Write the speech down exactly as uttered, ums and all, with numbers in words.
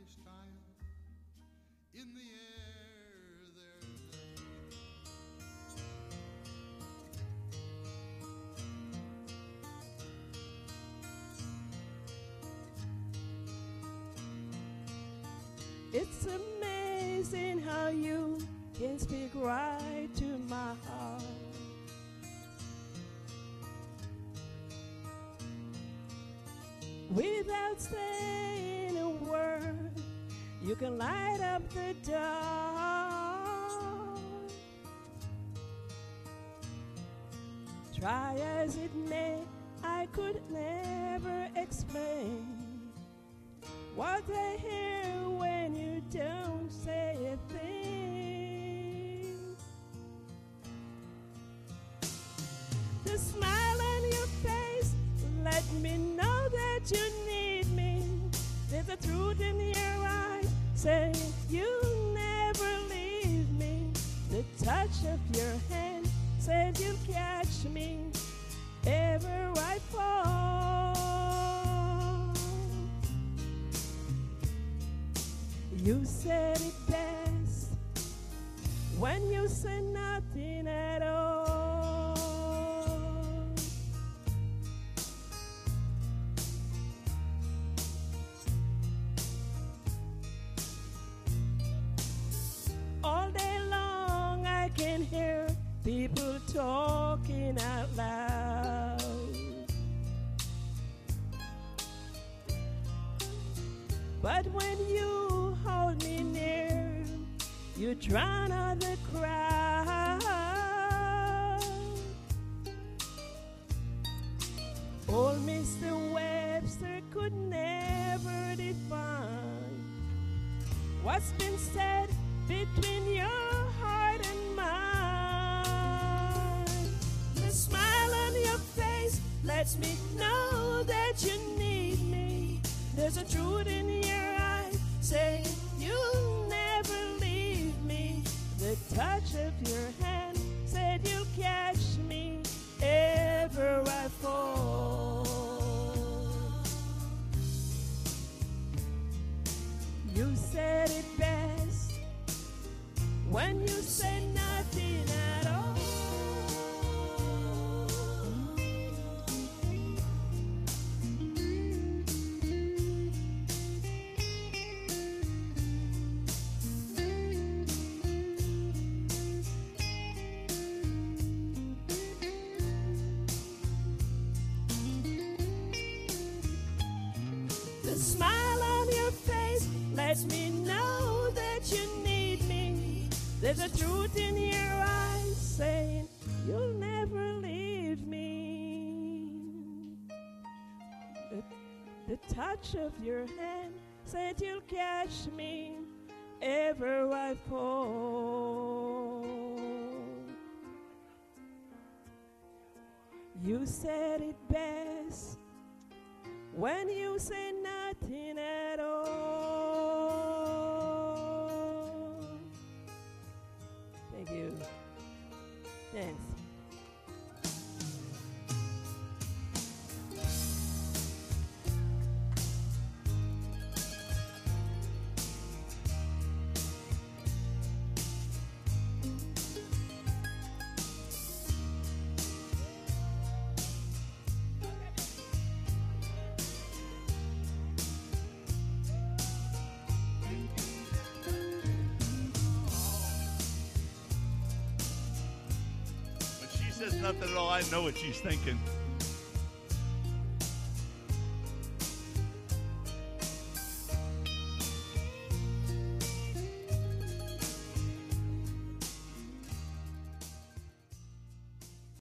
style. In the air there's It's amazing how you can speak right to my heart. Without saying a word, you can light up the dark. Try as it may, I could never explain what I hear when you don't say a thing. The smile on your face let me know that you need me. There's a truth in your eyes saying you'll never leave me. The touch of your hand says you'll catch me ever I fall. You said it best when you said nothing at all. All day long I can hear people talking out loud. But when you hold me near, you drown out the crowd. Old Mister Webster could never define what's been said between your heart and mine. The smile on your face lets me know that you need me. There's a truth in your eyes saying you'll never leave me. The touch of your hand said you'll catch me ever I fall. You said it best when you say nothing at all. The smile on your face lets me know that you need me. There's a truth in your eyes saying you'll never leave me. The, the touch of your hand said you'll catch me ever I fall. You said it best when you say nothing at all. Thank you. Thanks. Says nothing at all. I know what she's thinking.